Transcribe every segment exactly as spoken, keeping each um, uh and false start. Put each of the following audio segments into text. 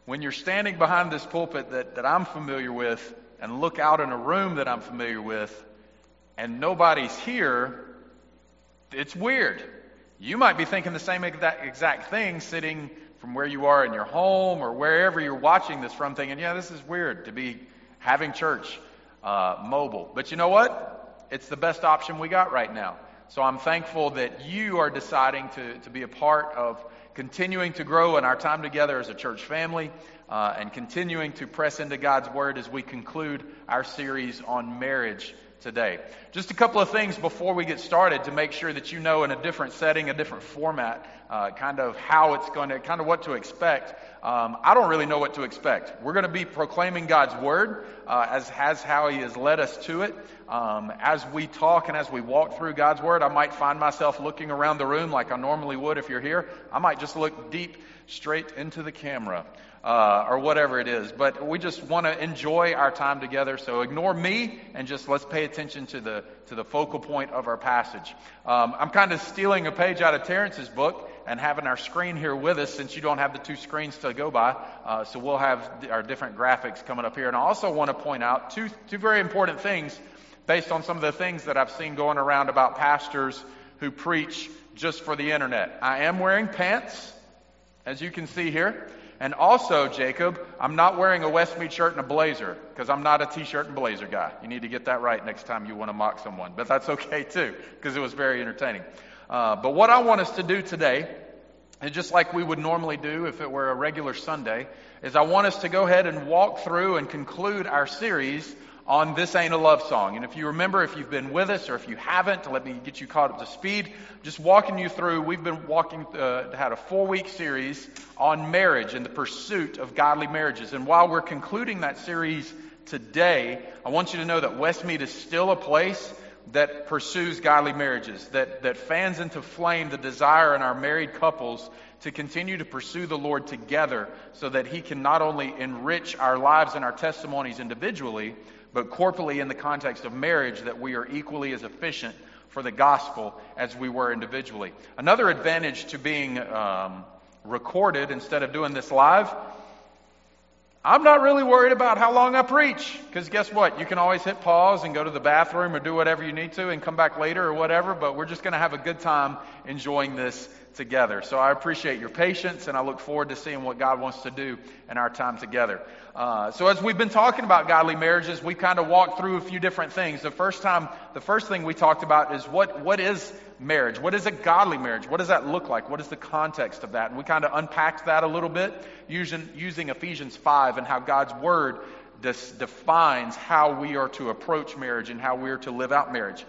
when you're standing behind this pulpit that, that I'm familiar with and look out in a room that I'm familiar with and nobody's here, it's weird. You might be thinking the same exact thing sitting from where you are in your home or wherever you're watching this from, thinking, yeah, this is weird to be having church uh, mobile. But you know what? It's the best option we got right now. So I'm thankful that you are deciding to, to be a part of continuing to grow in our time together as a church family uh, and continuing to press into God's Word as we conclude our series on marriage today. Just a couple of things before we get started to make sure that you know in a different setting, a different format, uh, kind of how it's going to, kind of what to expect. Um, I don't really know what to expect. We're going to be proclaiming God's Word uh, as, as how He has led us to it. Um, as we talk and as we walk through God's Word, I might find myself looking around the room like I normally would if you're here. I might just look deep straight into the camera. Uh, or whatever it is. But we just want to enjoy our time together. So ignore me and just let's pay attention to the to the focal point of our passage. Um, I'm kind of stealing a page out of Terrence's book and having our screen here with us since you don't have the two screens to go by. Uh, so we'll have our different graphics coming up here. And I also want to point out two two very important things based on some of the things that I've seen going around about pastors who preach just for the internet. I am wearing pants, as you can see here. And also, Jacob, I'm not wearing a Westmead shirt and a blazer because I'm not a t-shirt and blazer guy. You need to get that right next time you want to mock someone. But that's okay too because it was very entertaining. Uh, but what I want us to do today, and just like we would normally do if it were a regular Sunday, is I want us to go ahead and walk through and conclude our series on This Ain't a Love Song. And if you remember, if you've been with us or if you haven't, let me get you caught up to speed. Just walking you through, we've been walking, uh, had a four-week series on marriage and the pursuit of godly marriages. And while we're concluding that series today, I want you to know that Westmead is still a place that pursues godly marriages, that, that fans into flame the desire in our married couples to continue to pursue the Lord together so that He can not only enrich our lives and our testimonies individually, but corporately in the context of marriage, that we are equally as efficient for the gospel as we were individually. Another advantage to being um, recorded instead of doing this live, I'm not really worried about how long I preach, because guess what? You can always hit pause and go to the bathroom or do whatever you need to and come back later or whatever, but we're just going to have a good time enjoying this together. So I appreciate your patience, and I look forward to seeing what God wants to do in our time together. Uh, so as we've been talking about godly marriages, we kind of walked through a few different things. The first time, the first thing we talked about is what what is marriage? What is a godly marriage? What does that look like? What is the context of that? And we kind of unpacked that a little bit using using Ephesians five and how God's Word dis- defines how we are to approach marriage and how we are to live out marriage.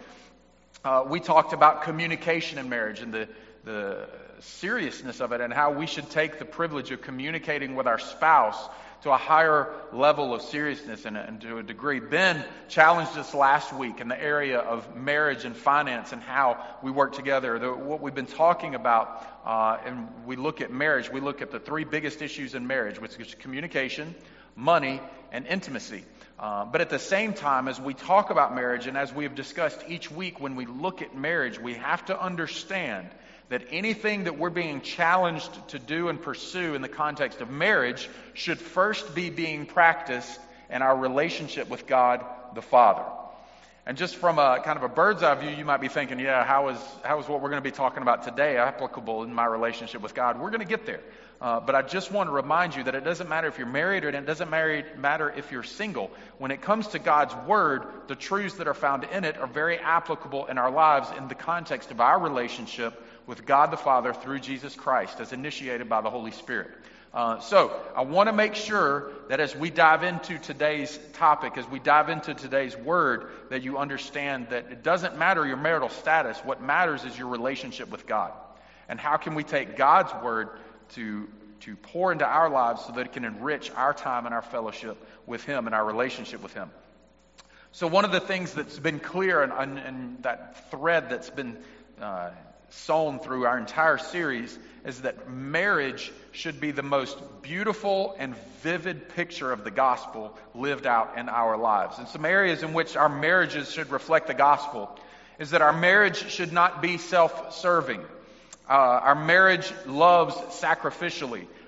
Uh, we talked about communication in marriage and the the seriousness of it and how we should take the privilege of communicating with our spouse to a higher level of seriousness and, and to a degree. Ben challenged us last week in the area of marriage and finance and how we work together. The, what we've been talking about, uh, and we look at marriage, we look at the three biggest issues in marriage, which is communication, money, and intimacy. Uh, but at the same time, as we talk about marriage and as we have discussed each week when we look at marriage, we have to understand that anything that we're being challenged to do and pursue in the context of marriage should first be being practiced in our relationship with God the Father. And just from a kind of a bird's eye view, you might be thinking, yeah, how is how is what we're going to be talking about today applicable in my relationship with God? We're going to get there. Uh, but I just want to remind you that it doesn't matter if you're married or it doesn't matter if you're single. When it comes to God's Word, the truths that are found in it are very applicable in our lives in the context of our relationship with God the Father through Jesus Christ as initiated by the Holy Spirit. Uh, so I want to make sure that as we dive into today's topic, as we dive into today's word, that you understand that it doesn't matter your marital status. What matters is your relationship with God. And how can we take God's word to to pour into our lives so that it can enrich our time and our fellowship with Him and our relationship with Him. So one of the things that's been clear and, and, and that thread that's been uh, sown through our entire series is that marriage should be the most beautiful and vivid picture of the gospel lived out in our lives. And some areas in which our marriages should reflect the gospel is that our marriage should not be self-serving. Uh, our marriage loves sacrificially.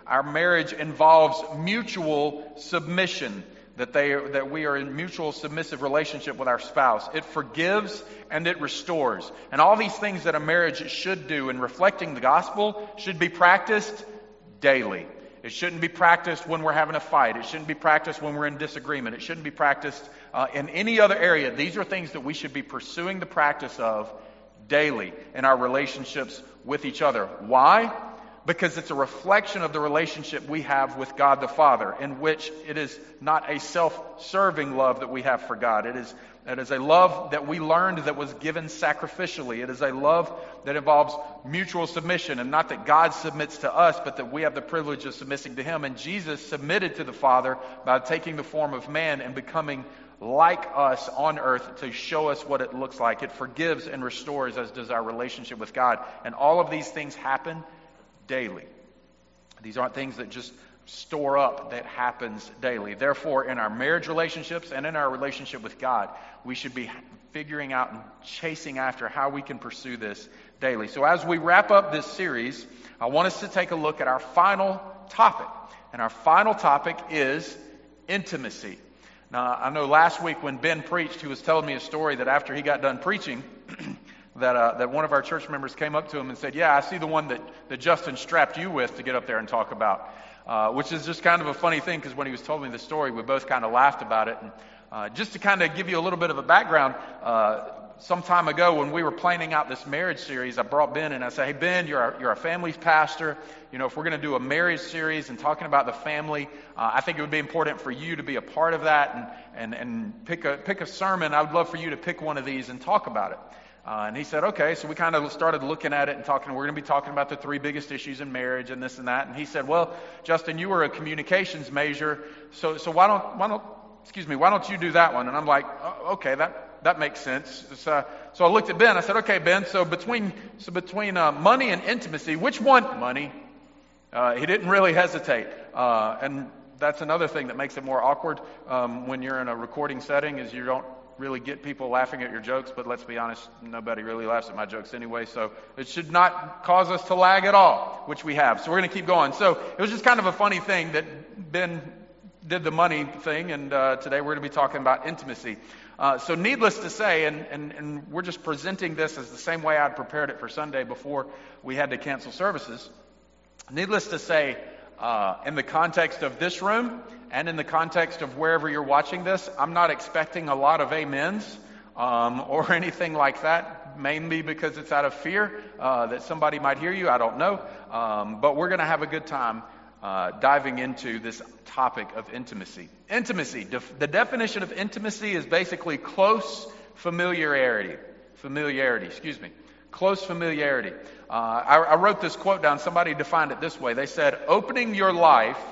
our marriage involves mutual submission, that they that we are in mutual submissive relationship with our spouse. It forgives and it restores. And all these things that a marriage should do in reflecting the gospel should be practiced daily. It shouldn't be practiced when we're having a fight. It shouldn't be practiced when we're in disagreement. It shouldn't be practiced uh, in any other area. These are things that we should be pursuing the practice of daily in our relationships with each other. Why? Because it's a reflection of the relationship we have with God the Father, in which it is not a self-serving love that we have for God. It is, it is a love that we learned that was given sacrificially. It is a love that involves mutual submission, and not that God submits to us, but that we have the privilege of submitting to Him. And Jesus submitted to the Father by taking the form of man and becoming like us on earth to show us what it looks like. It forgives and restores, as does our relationship with God. And all of these things happen daily. These aren't things that just store up, that happens daily. Therefore, in our marriage relationships and in our relationship with God, we should be figuring out and chasing after how we can pursue this daily. So as we wrap up this series, I want us to take a look at our final topic. And our final topic is intimacy. Now, I know last week when Ben preached, he was telling me a story that after he got done preaching, that uh, that one of our church members came up to him and said, yeah, I see the one that, that Justin strapped you with to get up there and talk about, uh, which is just kind of a funny thing, because when he was telling me the story, we both kind of laughed about it. And uh, just to kind of give you a little bit of a background, uh, some time ago when we were planning out this marriage series, I brought Ben and I said, hey, Ben, you're a, you're a family's pastor. You know, if we're going to do a marriage series and talking about the family, uh, I think it would be important for you to be a part of that and, and, and pick a pick a sermon. I would love for you to pick one of these and talk about it. Uh, and he said, okay. So we kind of started looking at it and talking. We're going to be talking about the three biggest issues in marriage and this and that. And he said, well, Justin, you were a communications major, so so why don't why don't excuse me why don't you do that one? And I'm like, oh, okay, that. That makes sense. So, so I looked at Ben. I said, okay, Ben, so between so between uh, money and intimacy, which one? Money. Uh, he didn't really hesitate. Uh, and that's another thing that makes it more awkward um, when you're in a recording setting, is you don't really get people laughing at your jokes. But let's be honest, nobody really laughs at my jokes anyway. So it should not cause us to lag at all, which we have. So we're going to keep going. So it was just kind of a funny thing that Ben did the money thing, and uh, today we're going to be talking about intimacy. Uh, so needless to say, and, and, and we're just presenting this as the same way I'd prepared it for Sunday before we had to cancel services. Needless to say, uh, in the context of this room and in the context of wherever you're watching this, I'm not expecting a lot of amens um, or anything like that, mainly because it's out of fear uh, that somebody might hear you. I don't know. Um, but we're going to have a good time Uh, diving into this topic of intimacy. Intimacy. Def- the definition of intimacy is basically close familiarity. Familiarity, excuse me. Close familiarity. Uh, I, I wrote this quote down. Somebody defined it this way. They said, opening your life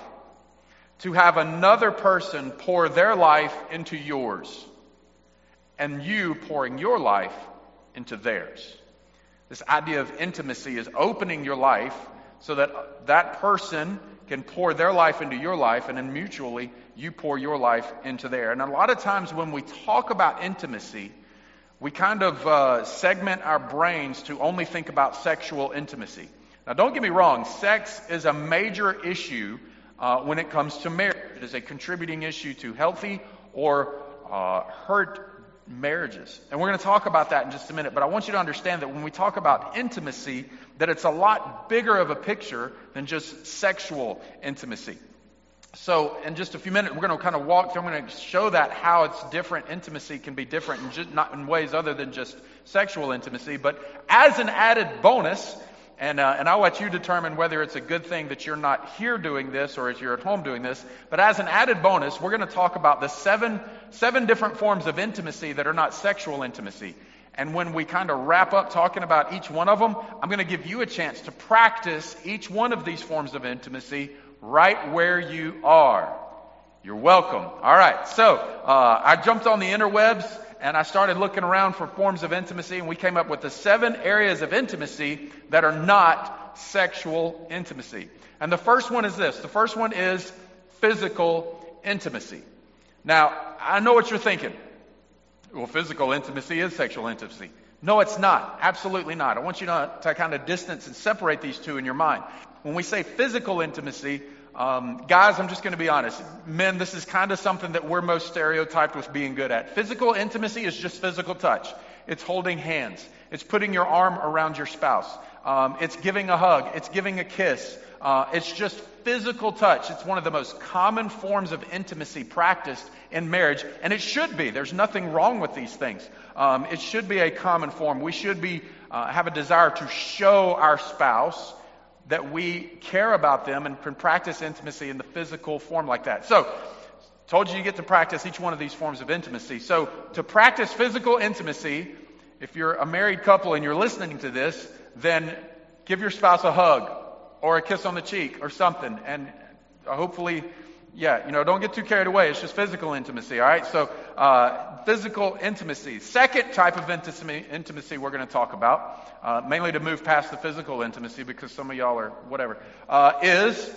to have another person pour their life into yours, and you pouring your life into theirs. This idea of intimacy is opening your life so that that person can pour their life into your life, and then mutually you pour your life into there. And a lot of times when we talk about intimacy, we kind of uh, segment our brains to only think about sexual intimacy. Now, don't get me wrong, sex is a major issue uh, when it comes to marriage. It is a contributing issue to healthy or uh, hurt marriages. And we're going to talk about that in just a minute, but I want you to understand that when we talk about intimacy, that it's a lot bigger of a picture than just sexual intimacy. So in just a few minutes, we're going to kind of walk through, I'm going to show that how it's different. Intimacy can be different in just, not in ways other than just sexual intimacy, but as an added bonus, And uh, and I'll let you determine whether it's a good thing that you're not here doing this or if you're at home doing this. But as an added bonus, we're going to talk about the seven seven different forms of intimacy that are not sexual intimacy. And when we kind of wrap up talking about each one of them, I'm going to give you a chance to practice each one of these forms of intimacy right where you are. You're welcome. All right. So uh, I jumped on the interwebs and I started looking around for forms of intimacy, and we came up with the seven areas of intimacy that are not sexual intimacy. And the first one is this. The first one is physical intimacy. Now, I know what you're thinking. Well, physical intimacy is sexual intimacy. No, it's not. Absolutely not. I want you to, to kind of distance and separate these two in your mind. When we say physical intimacy, um, guys, I'm just going to be honest. Men, this is kind of something that we're most stereotyped with being good at. Physical intimacy is just physical touch. It's holding hands. It's putting your arm around your spouse. Um, it's giving a hug. It's giving a kiss. Uh, it's just physical touch. It's one of the most common forms of intimacy practiced in marriage, and it should be. There's nothing wrong with these things. Um, it should be a common form. We should be uh, have a desire to show our spouse that we care about them and can practice intimacy in the physical form like that. So, told you you get to practice each one of these forms of intimacy. So, to practice physical intimacy, if you're a married couple and you're listening to this, then give your spouse a hug or a kiss on the cheek or something. And hopefully, yeah, you know, don't get too carried away. It's just physical intimacy, all right? So, uh, physical intimacy. Second type of intimacy, intimacy we're going to talk about, uh, mainly to move past the physical intimacy because some of y'all are whatever, uh, is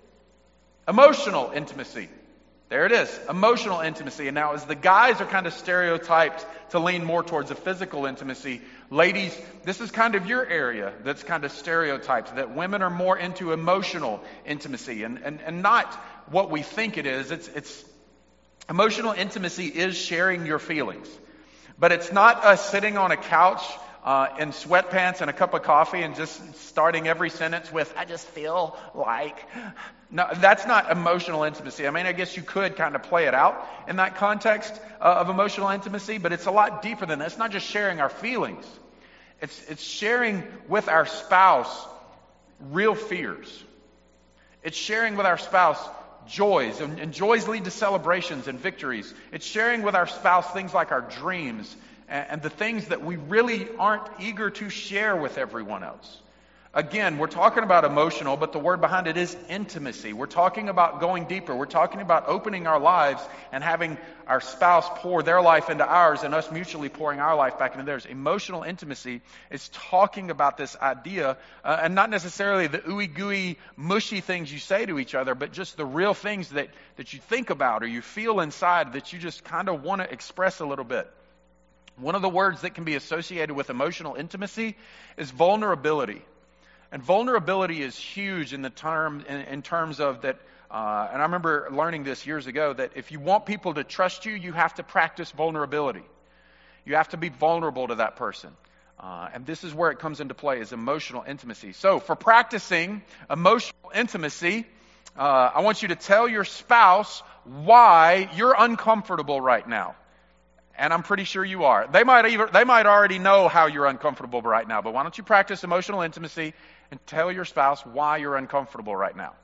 emotional intimacy. There it is, emotional intimacy. And now as the guys are kind of stereotyped to lean more towards a physical intimacy, ladies, this is kind of your area that's kind of stereotyped, that women are more into emotional intimacy and, and, and not what we think it is. It's, it's emotional intimacy is sharing your feelings. But it's not us sitting on a couch uh, in sweatpants and a cup of coffee and just starting every sentence with, I just feel like... No, that's not emotional intimacy. I mean, I guess you could kind of play it out in that context uh, of emotional intimacy, but it's a lot deeper than that. It's not just sharing our feelings. It's, it's sharing with our spouse real fears. It's sharing with our spouse joys, and, and joys lead to celebrations and victories. It's sharing with our spouse things like our dreams and, and the things that we really aren't eager to share with everyone else. Again, we're talking about emotional, but the word behind it is intimacy. We're talking about going deeper. We're talking about opening our lives and having our spouse pour their life into ours and us mutually pouring our life back into theirs. Emotional intimacy is talking about this idea, uh, and not necessarily the ooey gooey, mushy things you say to each other, but just the real things that, that you think about or you feel inside that you just kind of want to express a little bit. One of the words that can be associated with emotional intimacy is vulnerability. And vulnerability is huge in the term, in, in terms of that, uh, and I remember learning this years ago, that if you want people to trust you, you have to practice vulnerability. You have to be vulnerable to that person. Uh, and this is where it comes into play, is emotional intimacy. So for practicing emotional intimacy, uh, I want you to tell your spouse why you're uncomfortable right now. And I'm pretty sure you are. They might even, they might already know how you're uncomfortable right now, but why don't you practice emotional intimacy and tell your spouse why you're uncomfortable right now?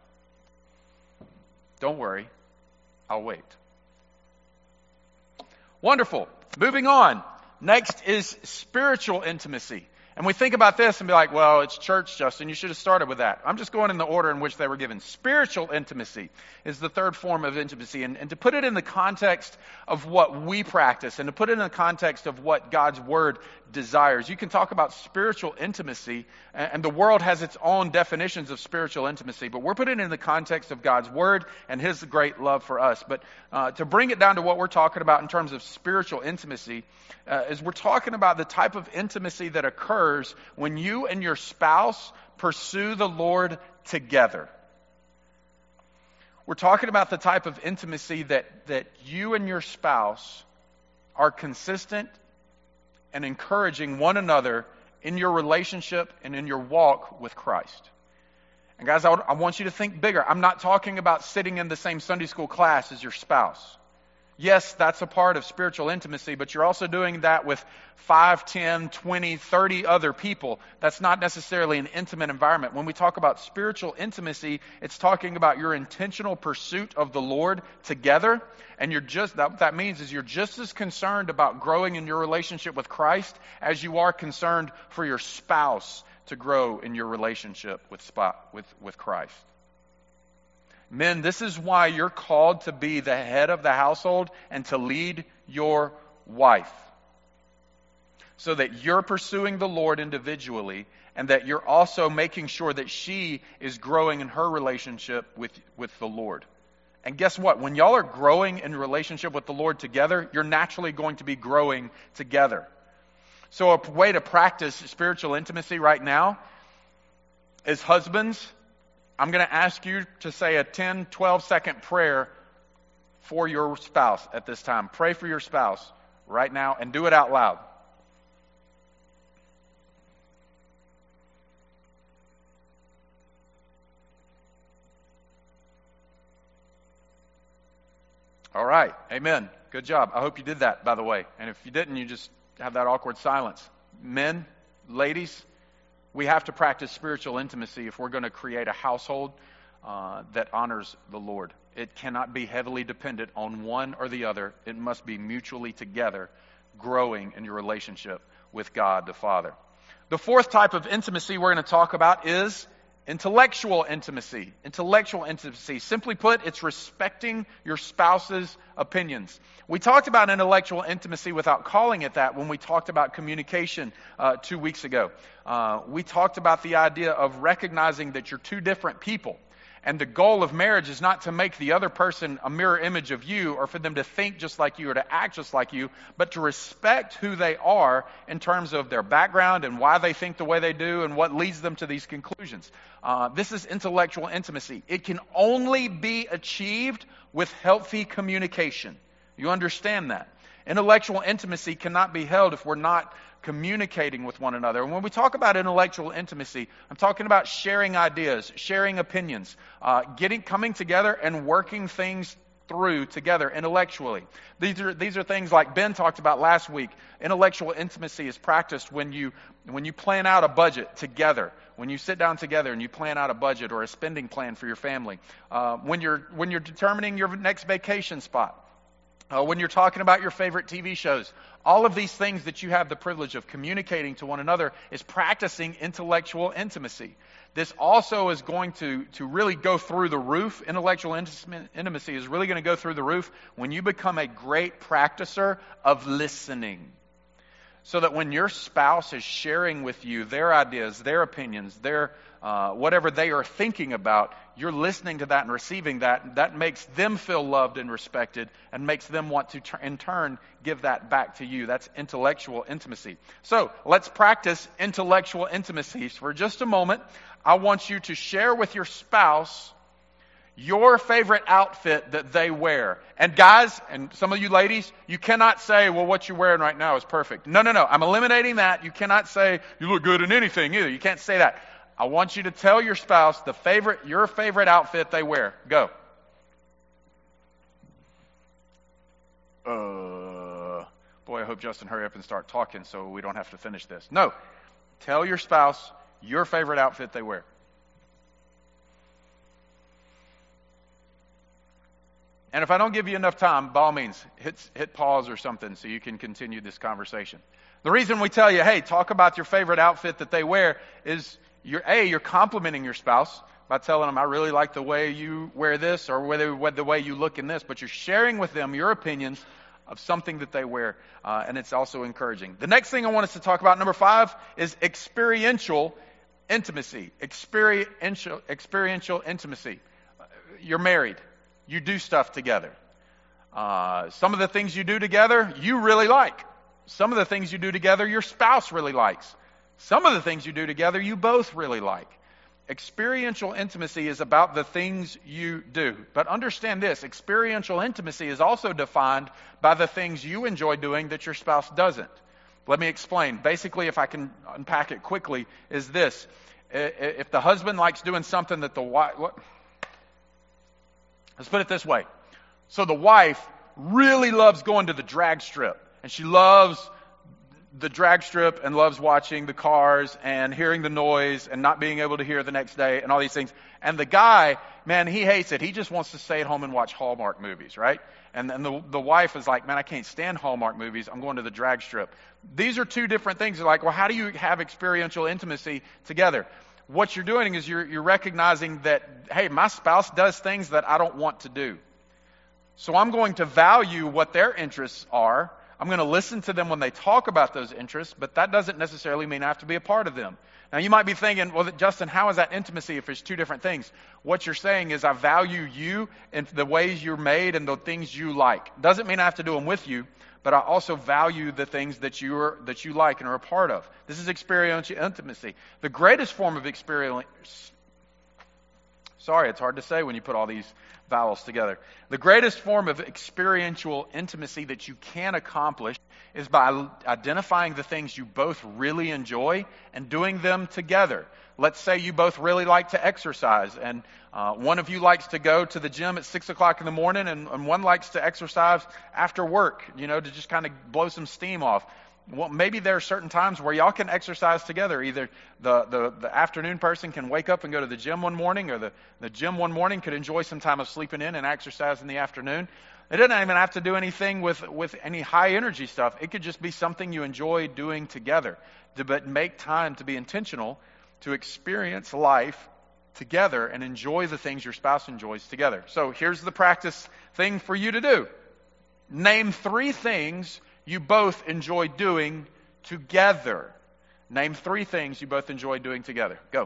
Don't worry. I'll wait. Wonderful. Moving on. Next is spiritual intimacy. And we think about this and be like, well, it's church, Justin. You should have started with that. I'm just going in the order in which they were given. Spiritual intimacy is the third form of intimacy. And, and to put it in the context of what we practice and to put it in the context of what God's Word desires. You can talk about spiritual intimacy, and, and the world has its own definitions of spiritual intimacy, but we're putting it in the context of God's Word and His great love for us. But uh, to bring it down to what we're talking about in terms of spiritual intimacy, uh, is we're talking about the type of intimacy that occurs when you and your spouse pursue the Lord together. We're talking about the type of intimacy that, that you and your spouse are consistent and encouraging one another in your relationship and in your walk with Christ. And guys, I, would, I want you to think bigger. I'm not talking about sitting in the same Sunday school class as your spouse. Yes, that's a part of spiritual intimacy, but you're also doing that with five, ten, twenty, thirty other people. That's not necessarily an intimate environment. When we talk about spiritual intimacy, it's talking about your intentional pursuit of the Lord together. And you're just, that, what that means is you're just as concerned about growing in your relationship with Christ as you are concerned for your spouse to grow in your relationship with, with, with Christ. Men, this is why you're called to be the head of the household and to lead your wife. So that you're pursuing the Lord individually and that you're also making sure that she is growing in her relationship with, with the Lord. And guess what? When y'all are growing in relationship with the Lord together, you're naturally going to be growing together. So a way to practice spiritual intimacy right now is husbands, I'm going to ask you to say a ten, twelve second prayer for your spouse at this time. Pray for your spouse right now and do it out loud. All right. Amen. Good job. I hope you did that, by the way. And if you didn't, you just have that awkward silence. Men, ladies, we have to practice spiritual intimacy if we're going to create a household uh, that honors the Lord. It cannot be heavily dependent on one or the other. It must be mutually together, growing in your relationship with God the Father. The fourth type of intimacy we're going to talk about is intellectual intimacy. Intellectual intimacy. Simply put, it's respecting your spouse's opinions. We talked about intellectual intimacy without calling it that when we talked about communication uh, two weeks ago. Uh, we talked about the idea of recognizing that you're two different people. And the goal of marriage is not to make the other person a mirror image of you or for them to think just like you or to act just like you, but to respect who they are in terms of their background and why they think the way they do and what leads them to these conclusions. Uh, this is intellectual intimacy. It can only be achieved with healthy communication. You understand that? Intellectual intimacy cannot be held if we're not communicating with one another. And when we talk about intellectual intimacy, I'm talking about sharing ideas, sharing opinions, uh, getting, coming together and working things through together intellectually. These are these are things like Ben talked about last week. Intellectual intimacy is practiced when you when you plan out a budget together. When you sit down together and you plan out a budget or a spending plan for your family. Uh, when you're when you're determining your next vacation spot. Uh, when you're talking about your favorite T V shows, all of these things that you have the privilege of communicating to one another is practicing intellectual intimacy. This also is going to, to really go through the roof. Intellectual intimacy is really going to go through the roof when you become a great practicer of listening. So that when your spouse is sharing with you their ideas, their opinions, their uh, whatever they are thinking about, you're listening to that and receiving that. That makes them feel loved and respected and makes them want to, in turn, give that back to you. That's intellectual intimacy. So let's practice intellectual intimacy. For just a moment, I want you to share with your spouse your favorite outfit that they wear. And guys, and some of you ladies, you cannot say, well, what you're wearing right now is perfect. No, no, no. I'm eliminating that. You cannot say, you look good in anything either. You can't say that. I want you to tell your spouse the favorite, your favorite outfit they wear. Go. Uh, boy, I hope Justin hurry up and start talking so we don't have to finish this. No. Tell your spouse your favorite outfit they wear. And if I don't give you enough time, by all means, hit, hit pause or something so you can continue this conversation. The reason we tell you, hey, talk about your favorite outfit that they wear is, you're, A, you're complimenting your spouse by telling them, I really like the way you wear this or whether, whether the way you look in this. But you're sharing with them your opinions of something that they wear, uh, and it's also encouraging. The next thing I want us to talk about, number five, is experiential intimacy. Experiential, experiential intimacy. You're married. You do stuff together. Uh, some of the things you do together, you really like. Some of the things you do together, your spouse really likes. Some of the things you do together, you both really like. Experiential intimacy is about the things you do. But understand this, experiential intimacy is also defined by the things you enjoy doing that your spouse doesn't. Let me explain. Basically, if I can unpack it quickly, is this. If the husband likes doing something that the wife... Let's put it this way. So the wife really loves going to the drag strip. And she loves the drag strip and loves watching the cars and hearing the noise and not being able to hear the next day and all these things. And the guy, man, he hates it. He just wants to stay at home and watch Hallmark movies, right? And then the, the wife is like, man, I can't stand Hallmark movies. I'm going to the drag strip. These are two different things. They're like, well, how do you have experiential intimacy together? What you're doing is you're, you're recognizing that, hey, my spouse does things that I don't want to do. So I'm going to value what their interests are. I'm going to listen to them when they talk about those interests, but that doesn't necessarily mean I have to be a part of them. Now, you might be thinking, well, Justin, how is that intimacy if it's two different things? What you're saying is I value you and the ways you're made and the things you like. Doesn't mean I have to do them with you, but I also value the things that you are, that you like and are a part of. This is experiential intimacy. The greatest form of experience, Sorry, it's hard to say when you put all these vowels together. The greatest form of experiential intimacy that you can accomplish is by identifying the things you both really enjoy and doing them together. Let's say you both really like to exercise, and uh, one of you likes to go to the gym at six o'clock in the morning, and, and one likes to exercise after work, you know, to just kind of blow some steam off. Well, maybe there are certain times where y'all can exercise together. Either the, the, the afternoon person can wake up and go to the gym one morning, or the, the gym one morning could enjoy some time of sleeping in and exercise in the afternoon. It doesn't even have to do anything with, with any high energy stuff. It could just be something you enjoy doing together. To, but make time to be intentional, to experience life together and enjoy the things your spouse enjoys together. So here's the practice thing for you to do. Name three things you both enjoy doing together. Name three things you both enjoy doing together. Go.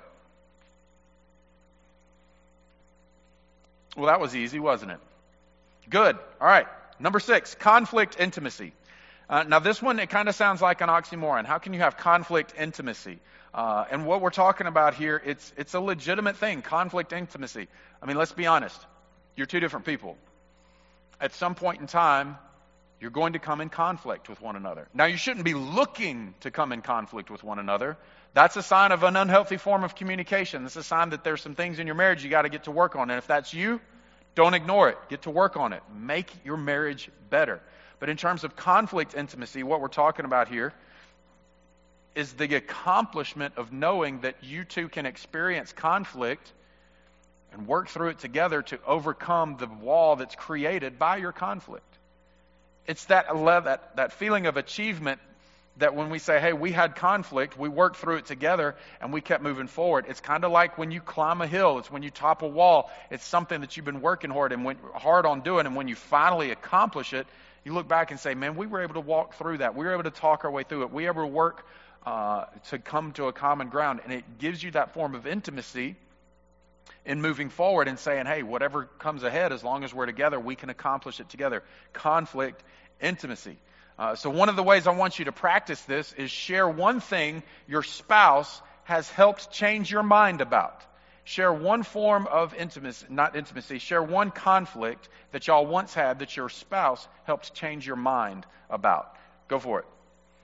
Well, that was easy, wasn't it? Good. All right. Number six, conflict intimacy. Uh, now, this one, it kind of sounds like an oxymoron. How can you have conflict intimacy? Uh, and what we're talking about here, it's it's a legitimate thing, conflict intimacy. I mean, let's be honest. You're two different people. At some point in time, you're going to come in conflict with one another. Now, you shouldn't be looking to come in conflict with one another. That's a sign of an unhealthy form of communication. That's a sign that there's some things in your marriage you got to get to work on. And if that's you, don't ignore it. Get to work on it. Make your marriage better. But in terms of conflict intimacy, what we're talking about here is the accomplishment of knowing that you two can experience conflict and work through it together to overcome the wall that's created by your conflict. It's that that that feeling of achievement that when we say, hey, we had conflict, we worked through it together, and we kept moving forward. It's kind of like when you climb a hill. It's when you top a wall. It's something that you've been working hard and went hard on doing, and when you finally accomplish it, you look back and say, man, we were able to walk through that. We were able to talk our way through it. We were able to work uh, to come to a common ground, and it gives you that form of intimacy in moving forward and saying, hey, whatever comes ahead, as long as we're together, we can accomplish it together. Conflict intimacy. Uh, so one of the ways I want you to practice this is share one thing your spouse has helped change your mind about. Share one form of intimacy, not intimacy, share one conflict that y'all once had that your spouse helped change your mind about. Go for it.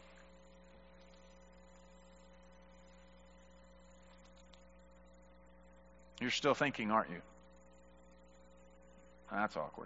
You're still thinking, aren't you? That's awkward.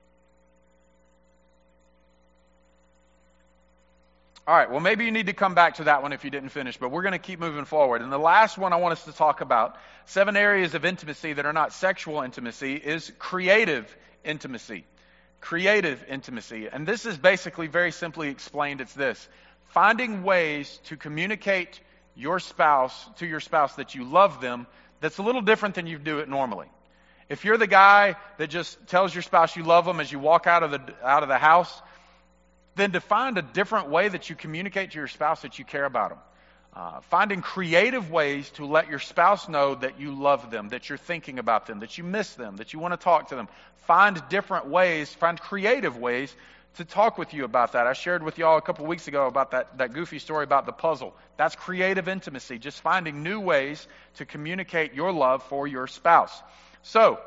All right, well, maybe you need to come back to that one if you didn't finish, but we're going to keep moving forward. And the last one I want us to talk about, seven areas of intimacy that are not sexual intimacy, is creative intimacy. Creative intimacy. And this is basically very simply explained. It's this: finding ways to communicate your spouse to your spouse that you love them that's a little different than you do it normally. If you're the guy that just tells your spouse you love them as you walk out of the out of the house, then to find a different way that you communicate to your spouse that you care about them. Uh, finding creative ways to let your spouse know that you love them, that you're thinking about them, that you miss them, that you want to talk to them. Find different ways, find creative ways to talk with you about that. I shared with y'all a couple weeks ago about that, that goofy story about the puzzle. That's creative intimacy, just finding new ways to communicate your love for your spouse. So,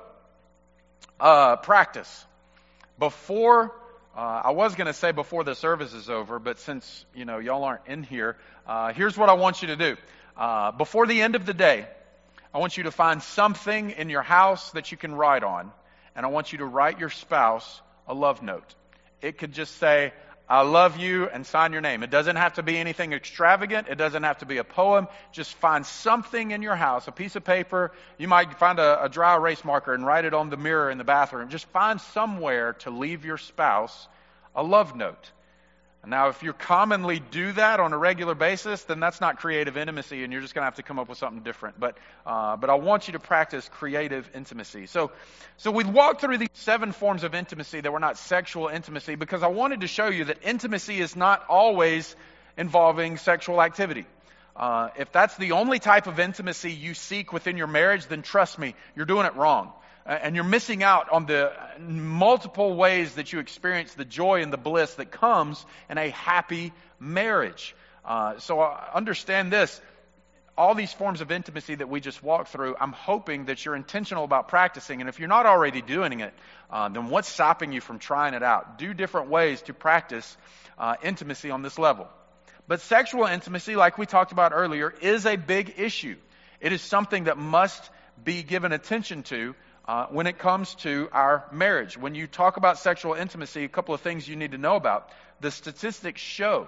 uh, practice. Before... Uh, I was going to say before the service is over, but since, you know, y'all aren't in here, uh, here's what I want you to do. Uh, before the end of the day, I want you to find something in your house that you can write on, and I want you to write your spouse a love note. It could just say, I love you, and sign your name. It doesn't have to be anything extravagant. It doesn't have to be a poem. Just find something in your house, a piece of paper. You might find a, a dry erase marker and write it on the mirror in the bathroom. Just find somewhere to leave your spouse a love note. Now, if you commonly do that on a regular basis, then that's not creative intimacy, and you're just going to have to come up with something different. But uh, but I want you to practice creative intimacy. So, so we walked through these seven forms of intimacy that were not sexual intimacy because I wanted to show you that intimacy is not always involving sexual activity. Uh, if that's the only type of intimacy you seek within your marriage, then trust me, you're doing it wrong. And you're missing out on the multiple ways that you experience the joy and the bliss that comes in a happy marriage. Uh, so understand this. all these forms of intimacy that we just walked through, I'm hoping that you're intentional about practicing. And if you're not already doing it, uh, then what's stopping you from trying it out? Do different ways to practice uh, intimacy on this level. But sexual intimacy, like we talked about earlier, is a big issue. It is something that must be given attention to uh, when it comes to our marriage. When you talk about sexual intimacy, a couple of things you need to know about. The statistics show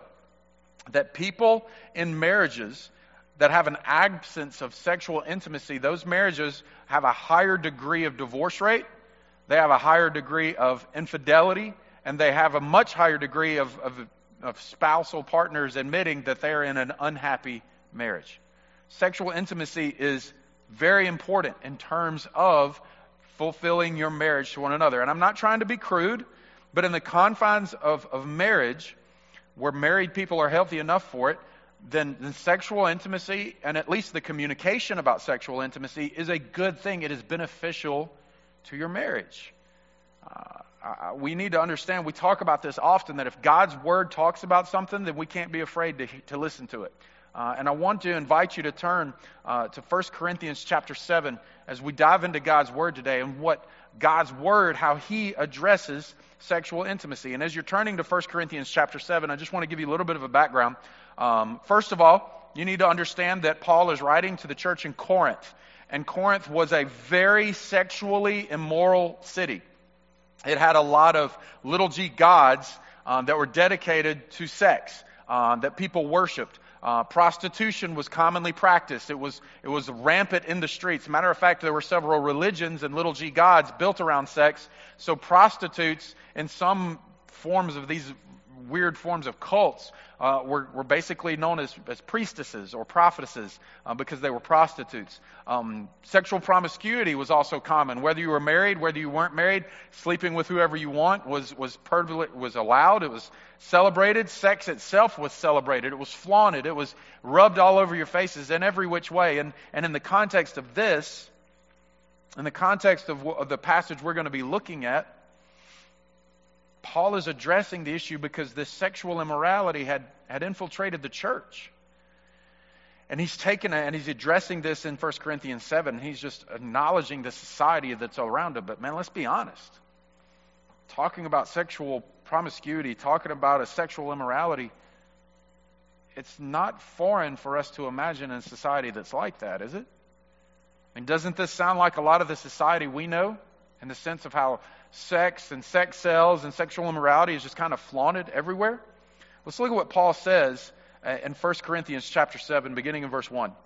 that people in marriages that have an absence of sexual intimacy, those marriages have a higher degree of divorce rate, they have a higher degree of infidelity, and they have a much higher degree of, of, of spousal partners admitting that they are in an unhappy marriage. Sexual intimacy is very important in terms of fulfilling your marriage to one another. And I'm not trying to be crude, but in the confines of, of marriage, where married people are healthy enough for it, then, then sexual intimacy, and at least the communication about sexual intimacy, is a good thing. It is beneficial to your marriage. Uh, uh, we need to understand, we talk about this often, that if God's Word talks about something, then we can't be afraid to, to listen to it. Uh, and I want to invite you to turn uh, to First Corinthians chapter seven as we dive into God's Word today and what God's Word, how He addresses sexual intimacy. And as you're turning to First Corinthians chapter seven, I just want to give you a little bit of a background. Um, first of all, you need to understand that Paul is writing to the church in Corinth. And Corinth was a very sexually immoral city. It had a lot of little g gods um, that were dedicated to sex, uh, that people worshipped. Uh, prostitution was commonly practiced. It was it was rampant in the streets. Matter of fact, there were several religions and little g gods built around sex. So prostitutes in some forms of these weird forms of cults uh, were, were basically known as, as priestesses or prophetesses uh, because they were prostitutes. Um, sexual promiscuity was also common. Whether you were married, whether you weren't married, sleeping with whoever you want was was perv- was allowed. It was celebrated. Sex itself was celebrated. It was flaunted. It was rubbed all over your faces in every which way. And and in the context of this, in the context of, of the passage we're going to be looking at, Paul is addressing the issue because this sexual immorality had, had infiltrated the church. And he's taken it and he's addressing this in First Corinthians seven. He's just acknowledging the society that's around him. But man, let's be honest. Talking about sexual promiscuity, talking about a sexual immorality, it's not foreign for us to imagine a society that's like that, is it? I mean, doesn't this sound like a lot of the society we know in the sense of how sex and sex sells and sexual immorality is just kind of flaunted everywhere? Let's look at what Paul says in First Corinthians chapter seven, beginning in verse one.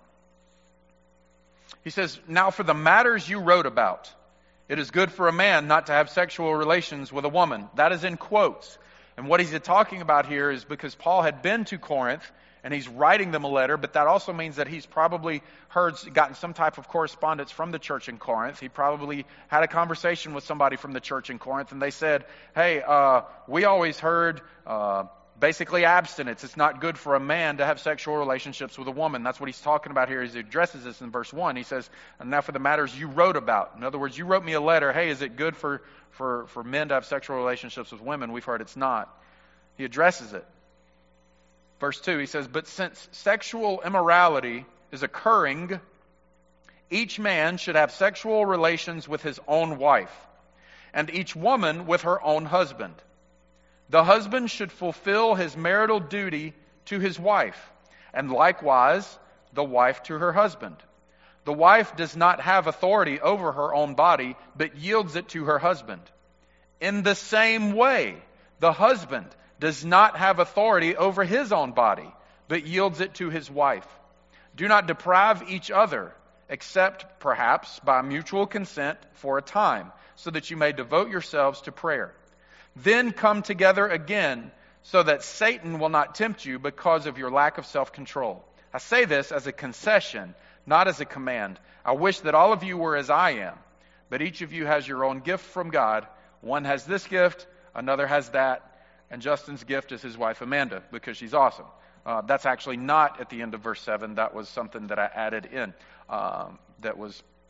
He says, "Now for the matters you wrote about, it is good for a man not to have sexual relations with a woman." That is in quotes. And what he's talking about here is because Paul had been to Corinth and he's writing them a letter, but that also means that he's probably heard, gotten some type of correspondence from the church in Corinth. He probably had a conversation with somebody from the church in Corinth, and they said, hey, uh, we always heard uh, basically abstinence. It's not good for a man to have sexual relationships with a woman. That's what he's talking about here. He addresses this in verse one. He says, and now for the matters you wrote about. In other words, you wrote me a letter. Hey, is it good for, for, for men to have sexual relationships with women? We've heard it's not. He addresses it. Verse two, he says, but since sexual immorality is occurring, each man should have sexual relations with his own wife, and each woman with her own husband. The husband should fulfill his marital duty to his wife, and likewise the wife to her husband. The wife does not have authority over her own body, but yields it to her husband. In the same way, the husband does not have authority over his own body, but yields it to his wife. Do not deprive each other, except perhaps by mutual consent for a time, so that you may devote yourselves to prayer. Then come together again, so that Satan will not tempt you because of your lack of self-control. I say this as a concession, not as a command. I wish that all of you were as I am, but each of you has your own gift from God. One has this gift, another has that, and Justin's gift is his wife Amanda, because she's awesome. Uh, that's actually not at the end of verse seven. That was something that I added in um, that was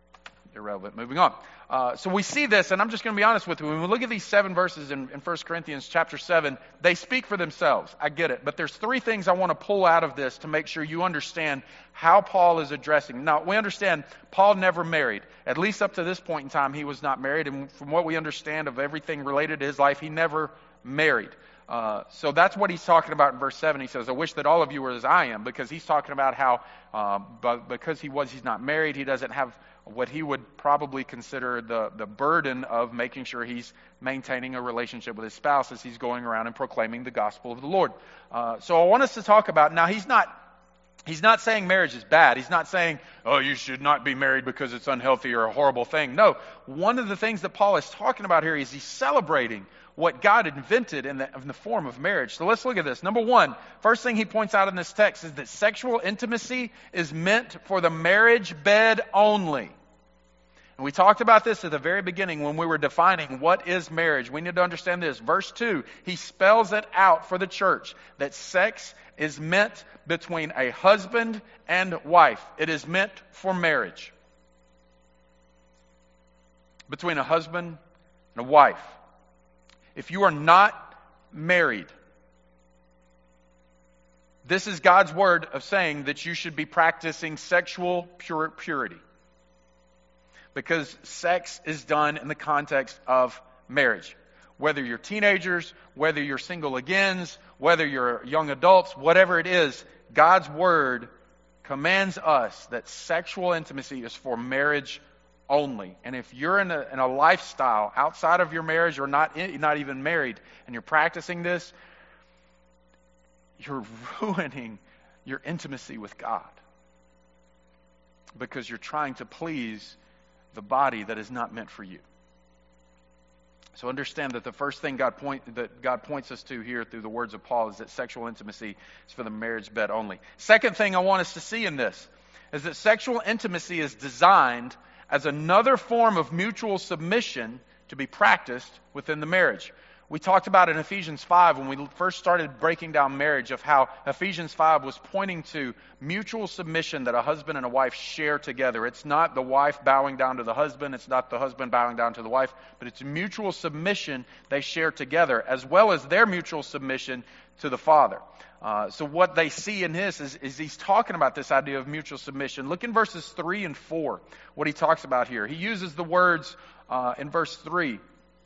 irrelevant. Moving on. Uh, so we see this, and I'm just going to be honest with you. When we look at these seven verses in, in First Corinthians chapter seven, they speak for themselves. I get it. But there's three things I want to pull out of this to make sure you understand how Paul is addressing. Now, we understand Paul never married. At least up to this point in time, he was not married. And from what we understand of everything related to his life, he never married. Uh, so that's what he's talking about in verse seven. He says, I wish that all of you were as I am, because he's talking about how, uh, but because he was, he's not married, he doesn't have what he would probably consider the, the burden of making sure he's maintaining a relationship with his spouse as he's going around and proclaiming the gospel of the Lord. Uh, so I want us to talk about, now he's not, he's not saying marriage is bad. He's not saying, oh, you should not be married because it's unhealthy or a horrible thing. No, one of the things that Paul is talking about here is he's celebrating what God invented in the, in the form of marriage. So let's look at this. Number one, first thing he points out in this text is that sexual intimacy is meant for the marriage bed only. And we talked about this at the very beginning when we were defining what is marriage. We need to understand this. Verse two, he spells it out for the church that sex is meant between a husband and wife. It is meant for marriage. Between a husband and a wife. If you are not married, this is God's word of saying that you should be practicing sexual pure, purity. Because sex is done in the context of marriage. Whether you're teenagers, whether you're single agains, whether you're young adults, whatever it is, God's word commands us that sexual intimacy is for marriage only. And if you're in a, in a lifestyle outside of your marriage or not, in, not even married, and you're practicing this, you're ruining your intimacy with God. Because you're trying to please the body that is not meant for you. So understand that the first thing God point that God points us to here through the words of Paul is that sexual intimacy is for the marriage bed only. Second thing I want us to see in this is that sexual intimacy is designed as another form of mutual submission to be practiced within the marriage. We talked about in Ephesians five when we first started breaking down marriage of how Ephesians five was pointing to mutual submission that a husband and a wife share together. It's not the wife bowing down to the husband. It's not the husband bowing down to the wife. But it's mutual submission they share together, as well as their mutual submission to the Father. Uh, so what they see in this is, is he's talking about this idea of mutual submission. Look in verses three and four, what he talks about here. He uses the words uh, in verse three.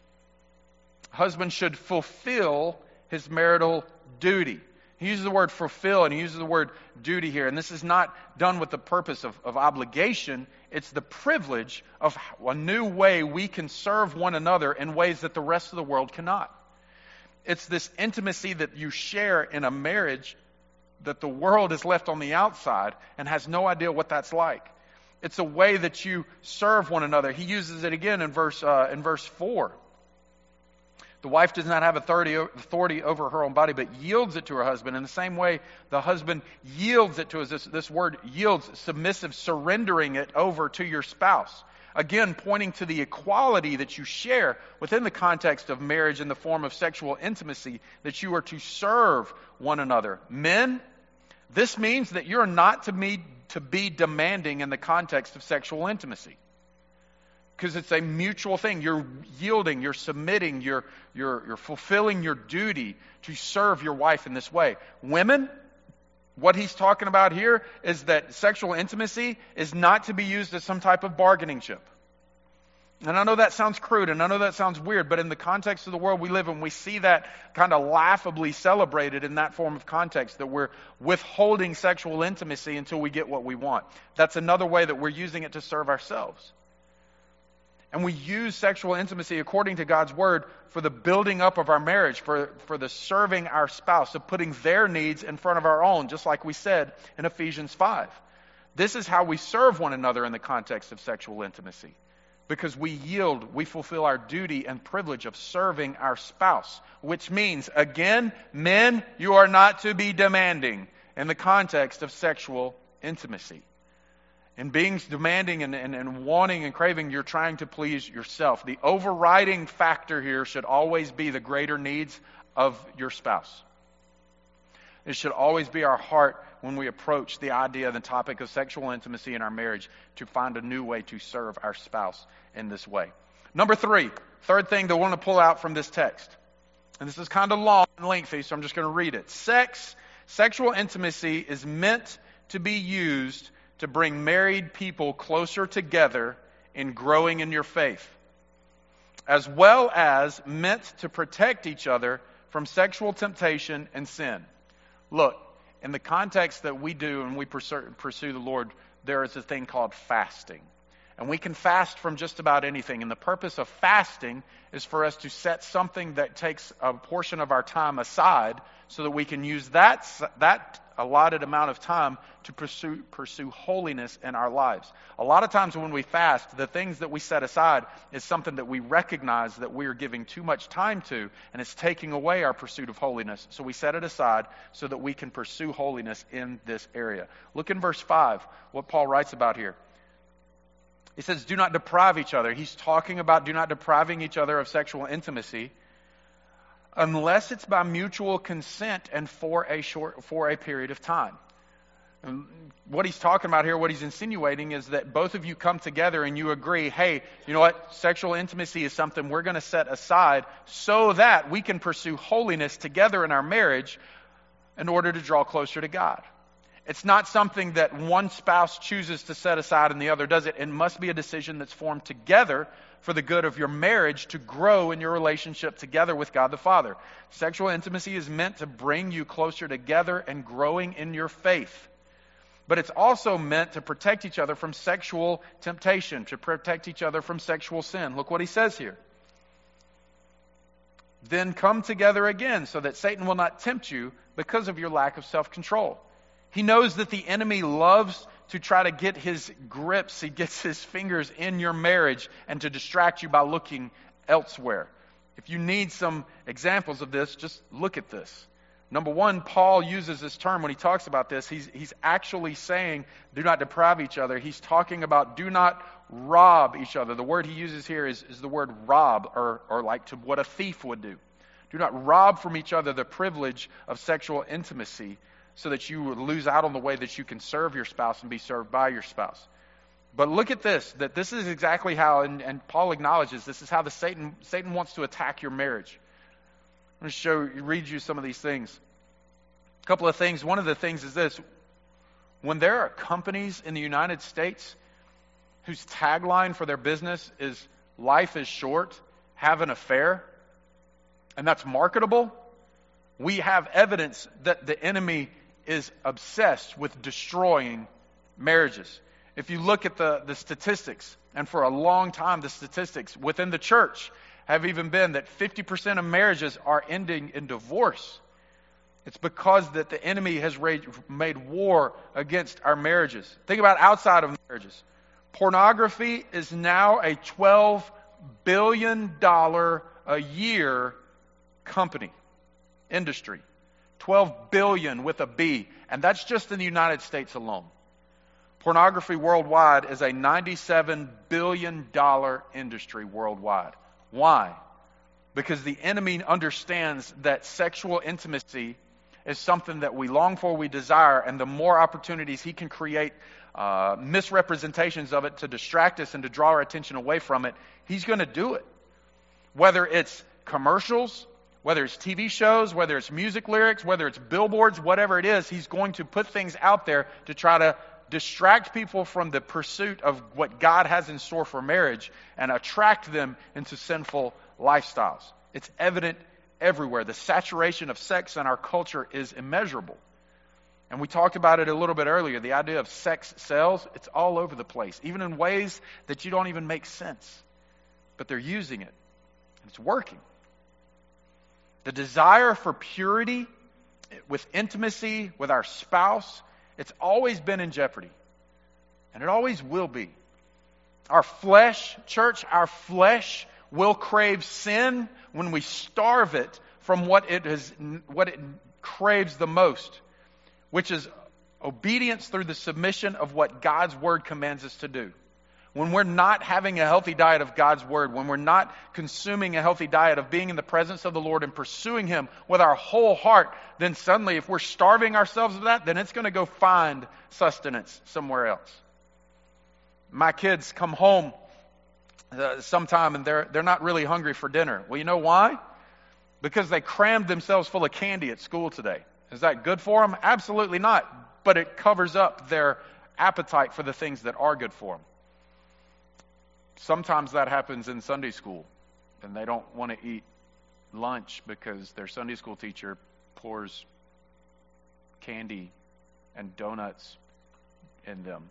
Husband should fulfill his marital duty. He uses the word fulfill and he uses the word duty here. And this is not done with the purpose of, of obligation. It's the privilege of a new way we can serve one another in ways that the rest of the world cannot. It's this intimacy that you share in a marriage that the world is left on the outside and has no idea what that's like. It's a way that you serve one another. He uses it again in verse uh, in verse four. The wife does not have authority, authority over her own body, but yields it to her husband. In the same way, the husband yields it to us. This, this word yields, submissive, surrendering it over to your spouse. Again, pointing to the equality that you share within the context of marriage in the form of sexual intimacy, that you are to serve one another. Men, this means that you're not to be, to be demanding in the context of sexual intimacy. Because it's a mutual thing. You're yielding, you're submitting, you're, you're, you're fulfilling your duty to serve your wife in this way. Women, what he's talking about here is that sexual intimacy is not to be used as some type of bargaining chip. And I know that sounds crude and I know that sounds weird, but in the context of the world we live in, we see that kind of laughably celebrated in that form of context, that we're withholding sexual intimacy until we get what we want. That's another way that we're using it to serve ourselves. And we use sexual intimacy according to God's word for the building up of our marriage, for, for the serving our spouse, of putting their needs in front of our own, just like we said in Ephesians five. This is how we serve one another in the context of sexual intimacy. Because we yield, we fulfill our duty and privilege of serving our spouse. Which means, again, men, you are not to be demanding in the context of sexual intimacy. And being demanding and, and, and wanting and craving, you're trying to please yourself. The overriding factor here should always be the greater needs of your spouse. It should always be our heart when we approach the idea and the topic of sexual intimacy in our marriage to find a new way to serve our spouse in this way. Number three, third thing that I want to pull out from this text. And this is kind of long and lengthy, so I'm just going to read it. Sex, sexual intimacy is meant to be used to bring married people closer together in growing in your faith, as well as meant to protect each other from sexual temptation and sin. Look, in the context that we do and we pursue, pursue the Lord, there is a thing called fasting. And we can fast from just about anything. And the purpose of fasting is for us to set something that takes a portion of our time aside so that we can use that, that allotted amount of time to pursue, pursue holiness in our lives. A lot of times when we fast, the things that we set aside is something that we recognize that we are giving too much time to, and it's taking away our pursuit of holiness. So we set it aside so that we can pursue holiness in this area. Look in verse five, what Paul writes about here. He says, do not deprive each other. He's talking about do not depriving each other of sexual intimacy unless it's by mutual consent and for a short, for a period of time. And what he's talking about here, what he's insinuating is that both of you come together and you agree, hey, you know what? Sexual intimacy is something we're going to set aside so that we can pursue holiness together in our marriage in order to draw closer to God. It's not something that one spouse chooses to set aside and the other does it. It must be a decision that's formed together for the good of your marriage to grow in your relationship together with God the Father. Sexual intimacy is meant to bring you closer together and growing in your faith. But it's also meant to protect each other from sexual temptation, to protect each other from sexual sin. Look what he says here. Then come together again so that Satan will not tempt you because of your lack of self-control. He knows that the enemy loves to try to get his grips, he gets his fingers in your marriage and to distract you by looking elsewhere. If you need some examples of this, just look at this. Number one, Paul uses this term when he talks about this. He's, he's actually saying, do not deprive each other. He's talking about do not rob each other. The word he uses here is, is the word rob, or, or like to what a thief would do. Do not rob from each other the privilege of sexual intimacy, so that you would lose out on the way that you can serve your spouse and be served by your spouse. But look at this, that this is exactly how, and, and Paul acknowledges, this is how the Satan Satan wants to attack your marriage. I'm going to show, read you some of these things. A couple of things. One of the things is this. When there are companies in the United States whose tagline for their business is, life is short, have an affair, and that's marketable, we have evidence that the enemy is obsessed with destroying marriages. If you look at the, the statistics, and for a long time the statistics within the church have even been that fifty percent of marriages are ending in divorce. It's because that the enemy has made war against our marriages. Think about outside of marriages. Pornography is now a twelve billion dollars a year company, industry. twelve billion with a B, and that's just in the United States alone. Pornography worldwide is a ninety-seven billion dollars industry worldwide. Why? Because the enemy understands that sexual intimacy is something that we long for, we desire, and the more opportunities he can create uh, misrepresentations of it to distract us and to draw our attention away from it, he's going to do it. Whether it's commercials, whether it's T V shows, whether it's music lyrics, whether it's billboards, whatever it is, he's going to put things out there to try to distract people from the pursuit of what God has in store for marriage and attract them into sinful lifestyles. It's evident everywhere. The saturation of sex in our culture is immeasurable. And we talked about it a little bit earlier. The idea of sex sells, it's all over the place, even in ways that you don't even make sense. But they're using it. And it's working. The desire for purity with intimacy with our spouse, it's always been in jeopardy. And it always will be. Our flesh, church, our flesh will crave sin when we starve it from what it is, what it craves the most, which is obedience through the submission of what God's word commands us to do. when we're not having a healthy diet of God's Word, when we're not consuming a healthy diet of being in the presence of the Lord and pursuing Him with our whole heart, then suddenly if we're starving ourselves of that, then it's going to go find sustenance somewhere else. My kids come home uh, sometime and they're, they're not really hungry for dinner. Well, you know why? Because they crammed themselves full of candy at school today. Is that good for them? Absolutely not. But it covers up their appetite for the things that are good for them. Sometimes that happens in Sunday school, and they don't want to eat lunch because their Sunday school teacher pours candy and donuts in them.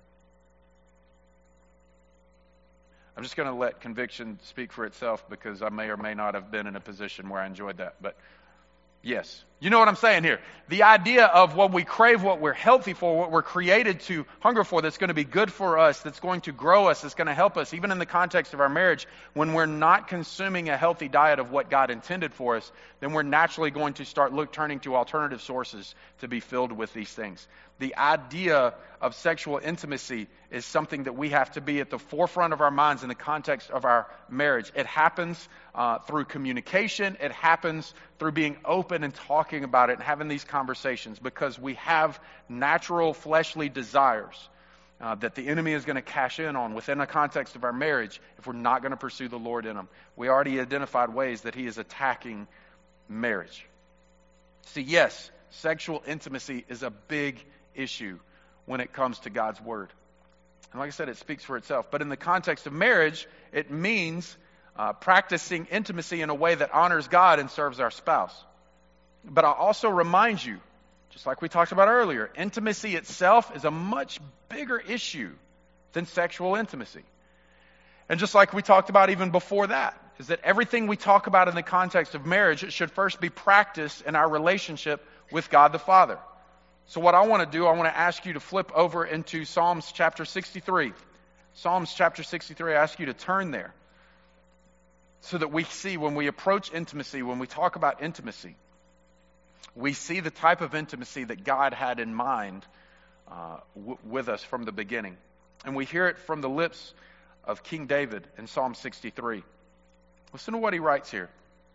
I'm just going to let conviction speak for itself because I may or may not have been in a position where I enjoyed that. But yes, you know what I'm saying here. The idea of what we crave, what we're healthy for, what we're created to hunger for, that's going to be good for us, that's going to grow us, that's going to help us, even in the context of our marriage, when we're not consuming a healthy diet of what God intended for us, then we're naturally going to start look turning to alternative sources to be filled with these things. The idea of sexual intimacy is something that we have to be at the forefront of our minds in the context of our marriage. It happens uh, through communication. It happens through being open and talking about it and having these conversations, because we have natural fleshly desires uh, that the enemy is going to cash in on within the context of our marriage if we're not going to pursue the Lord in them. We already identified ways that he is attacking marriage. See, yes, sexual intimacy is a big issue when it comes to God's Word. And like I said, it speaks for itself. But in the context of marriage, it means uh, practicing intimacy in a way that honors God and serves our spouse. But I'll also remind you, just like we talked about earlier, intimacy itself is a much bigger issue than sexual intimacy. And just like we talked about even before that, is that everything we talk about in the context of marriage, it should first be practiced in our relationship with God the Father. So what I want to do, I want to ask you to flip over into Psalms chapter sixty-three. Psalms chapter sixty-three, I ask you to turn there so that we see when we approach intimacy, when we talk about intimacy, we see the type of intimacy that God had in mind uh, w- with us from the beginning. And we hear it from the lips of King David in Psalm sixty-three. Listen to what he writes here.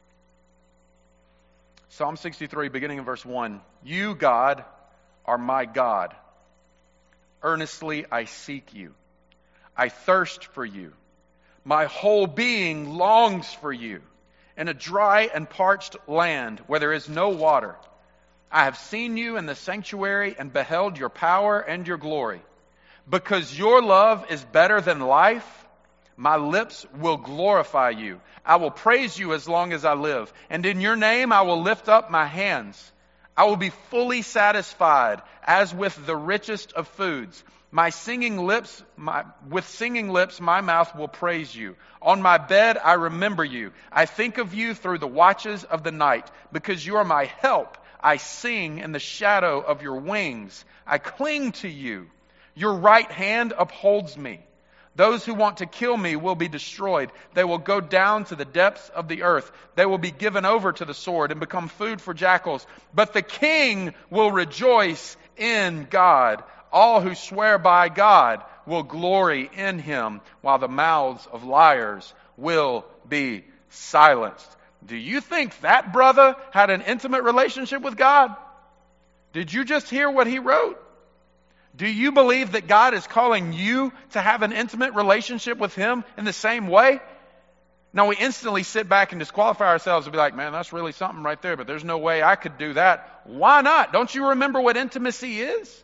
Psalm sixty-three, beginning in verse one. You, God, are my God. Earnestly I seek you. I thirst for you. My whole being longs for you in a dry and parched land where there is no water. I have seen you in the sanctuary and beheld your power and your glory. Because your love is better than life, my lips will glorify you. I will praise you as long as I live. And in your name I will lift up my hands. I will be fully satisfied as with the richest of foods. My singing lips, my, with singing lips, my mouth will praise you. On my bed I remember you. I think of you through the watches of the night. Because you are my help, I sing in the shadow of your wings. I cling to you. Your right hand upholds me. Those who want to kill me will be destroyed. They will go down to the depths of the earth. They will be given over to the sword and become food for jackals. But the king will rejoice in God. All who swear by God will glory in him, while the mouths of liars will be silenced. Do you think that brother had an intimate relationship with God? Did you just hear what he wrote? Do you believe that God is calling you to have an intimate relationship with him in the same way? Now, we instantly sit back and disqualify ourselves and be like, man, that's really something right there, but there's no way I could do that. Why not? Don't you remember what intimacy is?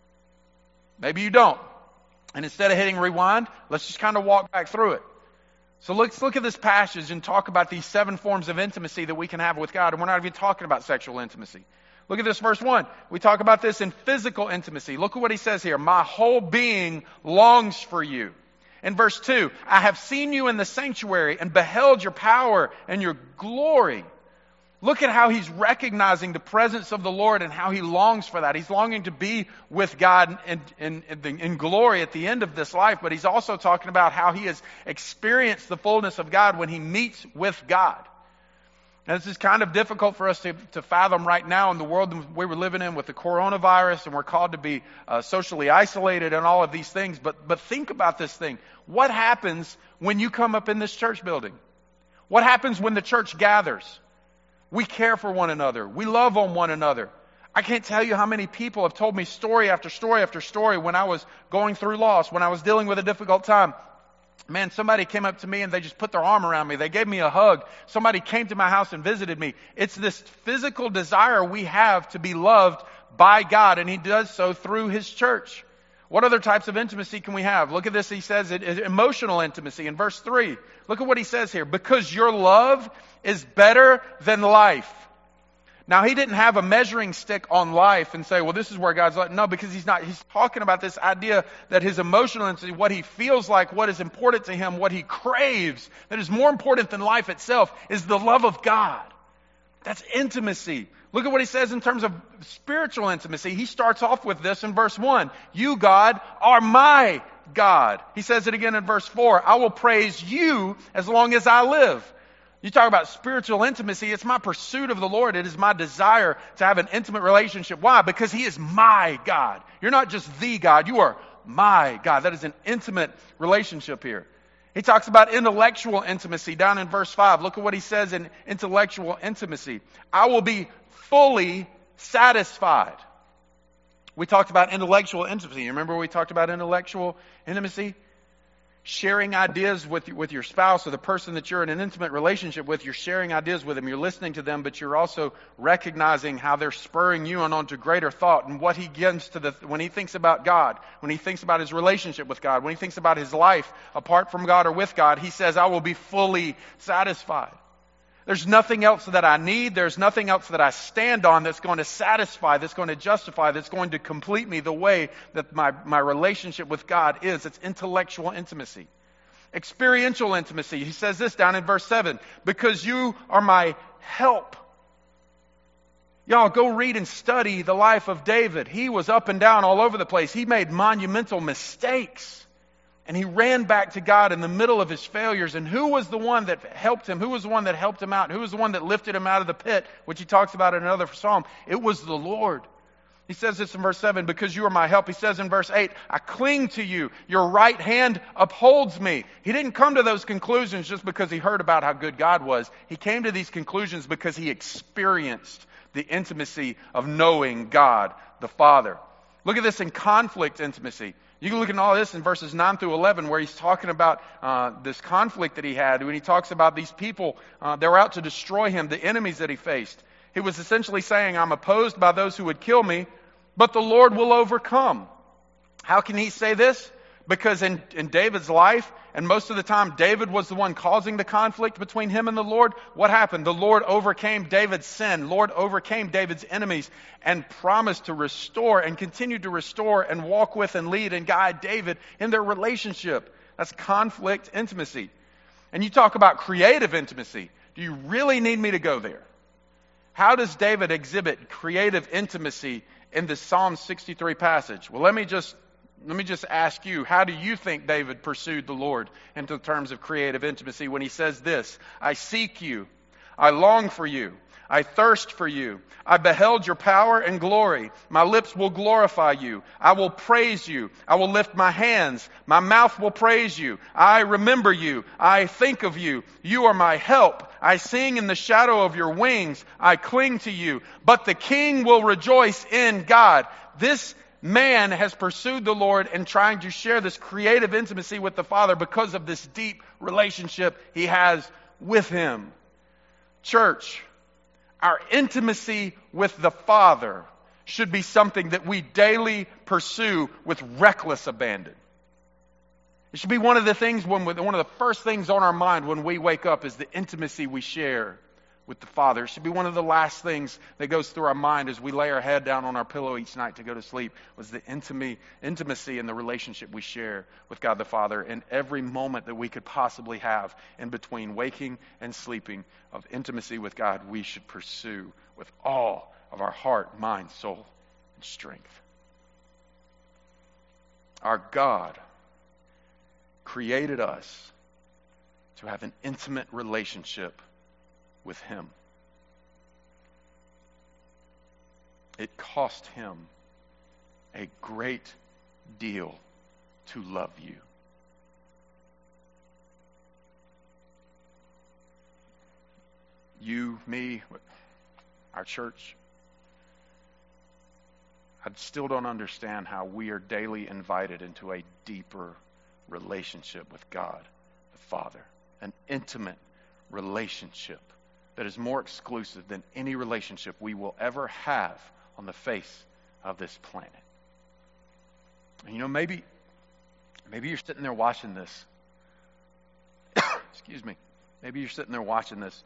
Maybe you don't. And instead of hitting rewind, let's just kind of walk back through it. So let's look at this passage and talk about these seven forms of intimacy that we can have with God. And we're not even talking about sexual intimacy. Look at this verse one. We talk about this in physical intimacy. Look at what he says here. My whole being longs for you. In verse two, I have seen you in the sanctuary and beheld your power and your glory. Look at how he's recognizing the presence of the Lord and how he longs for that. He's longing to be with God in, in, in, in glory at the end of this life, but he's also talking about how he has experienced the fullness of God when he meets with God. And this is kind of difficult for us to, to fathom right now in the world we were living in with the coronavirus, and we're called to be uh, socially isolated and all of these things. But, but think about this thing. What happens when you come up in this church building? What happens when the church gathers? We care for one another. We love on one another. I can't tell you how many people have told me story after story after story when I was going through loss, when I was dealing with a difficult time. Man, somebody came up to me and they just put their arm around me. They gave me a hug. Somebody came to my house and visited me. It's this physical desire we have to be loved by God, and He does so through His church. What other types of intimacy can we have? Look at this. He says it, it, emotional intimacy in verse three. Look at what he says here. Because your love is better than life. Now, he didn't have a measuring stick on life and say, well, this is where God's like. No, because he's not. He's talking about this idea that his emotional intimacy, what he feels like, what is important to him, what he craves, that is more important than life itself, is the love of God. That's intimacy. Look at what he says in terms of spiritual intimacy. He starts off with this in verse one. You, God, are my God. He says it again in verse four. I will praise you as long as I live. You talk about spiritual intimacy. It's my pursuit of the Lord. It is my desire to have an intimate relationship. Why? Because He is my God. You're not just the God. You are my God. That is an intimate relationship here. He talks about intellectual intimacy down in verse five. Look at what he says in intellectual intimacy. I will be fully satisfied. We talked about intellectual intimacy. You remember we talked about intellectual intimacy? Sharing ideas with, with your spouse or the person that you're in an intimate relationship with. You're sharing ideas with them. You're listening to them, but you're also recognizing how they're spurring you on, on to greater thought. And what he gets to the, when he thinks about God, when he thinks about his relationship with God, when he thinks about his life apart from God or with God, he says, I will be fully satisfied. There's nothing else that I need. There's nothing else that I stand on that's going to satisfy, that's going to justify, that's going to complete me the way that my, my relationship with God is. It's intellectual intimacy. Experiential intimacy. He says this down in verse seven. Because you are my help. Y'all, go read and study the life of David. He was up and down all over the place. He made monumental mistakes. And he ran back to God in the middle of his failures. And who was the one that helped him? Who was the one that helped him out? Who was the one that lifted him out of the pit, which he talks about in another psalm? It was the Lord. He says this in verse seven, because you are my help. He says in verse eight, I cling to you. Your right hand upholds me. He didn't come to those conclusions just because he heard about how good God was. He came to these conclusions because he experienced the intimacy of knowing God the Father. Look at this in conflict intimacy. You can look at all this in verses nine through eleven where he's talking about uh, this conflict that he had. When he talks about these people, uh, they were out to destroy him, the enemies that he faced. He was essentially saying, I'm opposed by those who would kill me, but the Lord will overcome. How can he say this? Because in, in David's life, and most of the time David was the one causing the conflict between him and the Lord, what happened? The Lord overcame David's sin. Lord overcame David's enemies and promised to restore and continue to restore and walk with and lead and guide David in their relationship. That's conflict intimacy. And you talk about creative intimacy. Do you really need me to go there? How does David exhibit creative intimacy in the Psalm sixty-three passage? Well, let me just Let me just ask you, how do you think David pursued the Lord in terms of creative intimacy when he says this? I seek you. I long for you. I thirst for you. I beheld your power and glory. My lips will glorify you. I will praise you. I will lift my hands. My mouth will praise you. I remember you. I think of you. You are my help. I sing in the shadow of your wings. I cling to you. But the king will rejoice in God. This man has pursued the Lord and trying to share this creative intimacy with the Father because of this deep relationship he has with Him. Church, our intimacy with the Father should be something that we daily pursue with reckless abandon. It should be one of the things, when we, one of the first things on our mind when we wake up is the intimacy we share with the Father. It should be one of the last things that goes through our mind as we lay our head down on our pillow each night to go to sleep, was the intimacy, intimacy and the relationship we share with God the Father in every moment that we could possibly have in between waking and sleeping of intimacy with God we should pursue with all of our heart, mind, soul, and strength. Our God created us to have an intimate relationship with Him. It cost him a great deal to love you. You, me, our church, I still don't understand how we are daily invited into a deeper relationship with God, the Father, an intimate relationship that is more exclusive than any relationship we will ever have on the face of this planet. And you know, maybe, maybe you're sitting there watching this. Excuse me. Maybe you're sitting there watching this,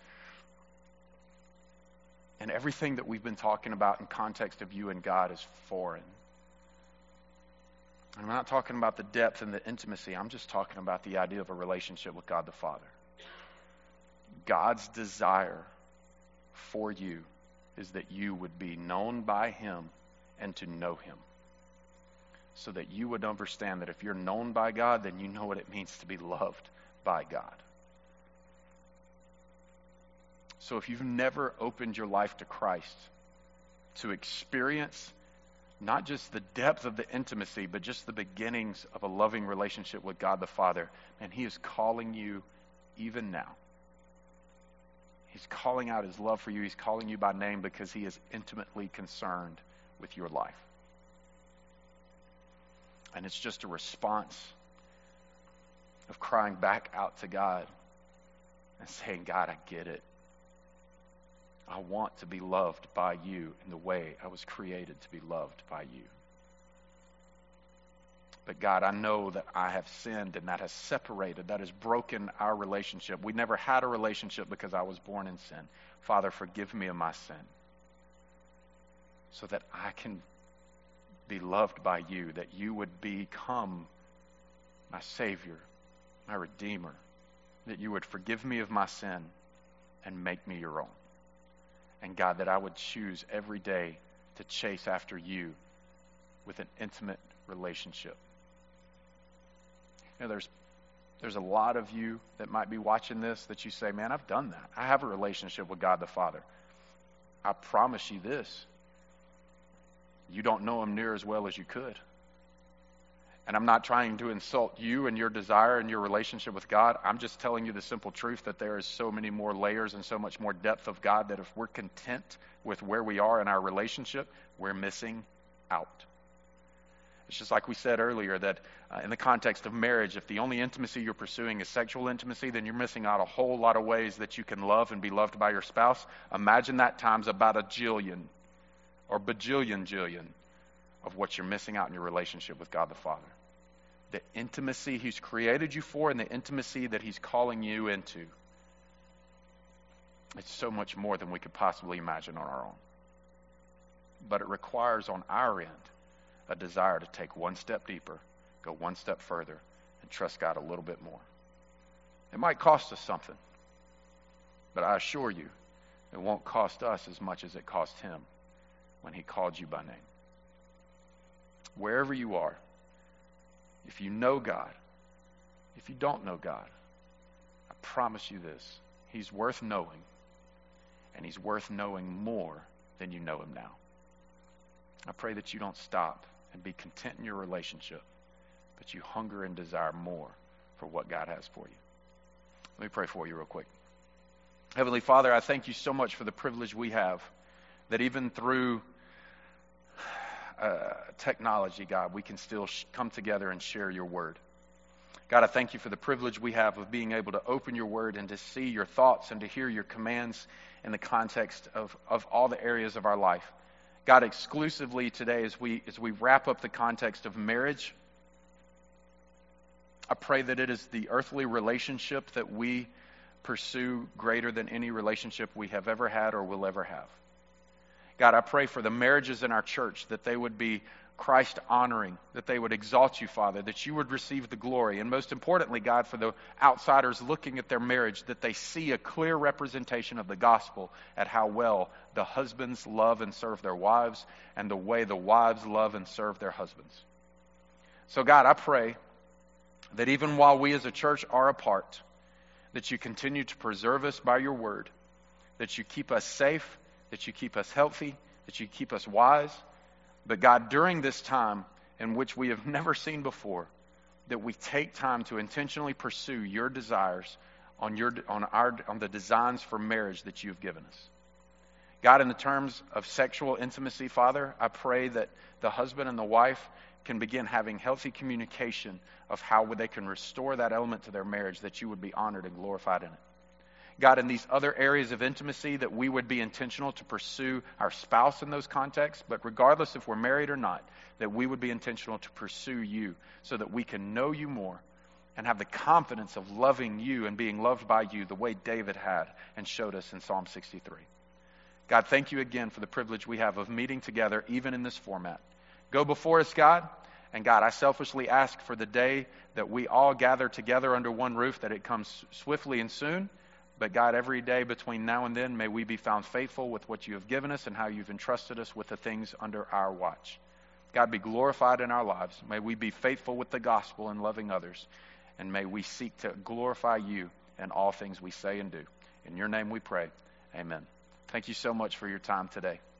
and everything that we've been talking about in context of you and God is foreign. I'm not talking about the depth and the intimacy. I'm just talking about the idea of a relationship with God the Father. God's desire for you is that you would be known by him and to know him. So that you would understand that if you're known by God, then you know what it means to be loved by God. So if you've never opened your life to Christ to experience not just the depth of the intimacy, but just the beginnings of a loving relationship with God the Father, and he is calling you even now. He's calling out his love for you. He's calling you by name because he is intimately concerned with your life. And it's just a response of crying back out to God and saying, God, I get it. I want to be loved by you in the way I was created to be loved by you. But God, I know that I have sinned, and that has separated, that has broken our relationship. We never had a relationship because I was born in sin. Father, forgive me of my sin so that I can be loved by you, that you would become my Savior, my Redeemer, that you would forgive me of my sin and make me your own. And God, that I would choose every day to chase after you with an intimate relationship. You know, there's there's a lot of you that might be watching this that you say, man, I've done that. I have a relationship with God the Father. I promise you this. You don't know him near as well as you could. And I'm not trying to insult you and your desire and your relationship with God. I'm just telling you the simple truth that there is so many more layers and so much more depth of God that if we're content with where we are in our relationship, we're missing out. It's just like we said earlier that uh, in the context of marriage, if the only intimacy you're pursuing is sexual intimacy, then you're missing out a whole lot of ways that you can love and be loved by your spouse. Imagine that times about a jillion or bajillion jillion of what you're missing out in your relationship with God the Father. The intimacy he's created you for and the intimacy that he's calling you into. It's so much more than we could possibly imagine on our own. But it requires on our end a desire to take one step deeper, go one step further, and trust God a little bit more. It might cost us something, but I assure you, it won't cost us as much as it cost him when he called you by name. Wherever you are, if you know God, if you don't know God, I promise you this, he's worth knowing, and he's worth knowing more than you know him now. I pray that you don't stop and be content in your relationship, but you hunger and desire more for what God has for you. Let me pray for you real quick. Heavenly Father, I thank you so much for the privilege we have that even through Uh, technology, God, we can still sh- come together and share your word. God, I thank you for the privilege we have of being able to open your word and to see your thoughts and to hear your commands in the context of, of all the areas of our life. God, exclusively today as we as we wrap up the context of marriage, I pray that it is the earthly relationship that we pursue greater than any relationship we have ever had or will ever have. God, I pray for the marriages in our church that they would be Christ-honoring, that they would exalt you, Father, that you would receive the glory. And most importantly, God, for the outsiders looking at their marriage, that they see a clear representation of the gospel at how well the husbands love and serve their wives and the way the wives love and serve their husbands. So, God, I pray that even while we as a church are apart, that you continue to preserve us by your word, that you keep us safe, that you keep us healthy, that you keep us wise. But God, during this time in which we have never seen before, that we take time to intentionally pursue your desires on your on our on the designs for marriage that you've given us. God, in the terms of sexual intimacy, Father, I pray that the husband and the wife can begin having healthy communication of how they can restore that element to their marriage, that you would be honored and glorified in it. God, in these other areas of intimacy, that we would be intentional to pursue our spouse in those contexts, but regardless if we're married or not, that we would be intentional to pursue you so that we can know you more and have the confidence of loving you and being loved by you the way David had and showed us in Psalm sixty-three. God, thank you again for the privilege we have of meeting together, even in this format. Go before us, God. And God, I selfishly ask for the day that we all gather together under one roof, that it comes swiftly and soon. But God, every day between now and then, may we be found faithful with what you have given us and how you've entrusted us with the things under our watch. God, be glorified in our lives. May we be faithful with the gospel and loving others. And may we seek to glorify you in all things we say and do. In your name we pray. Amen. Thank you so much for your time today.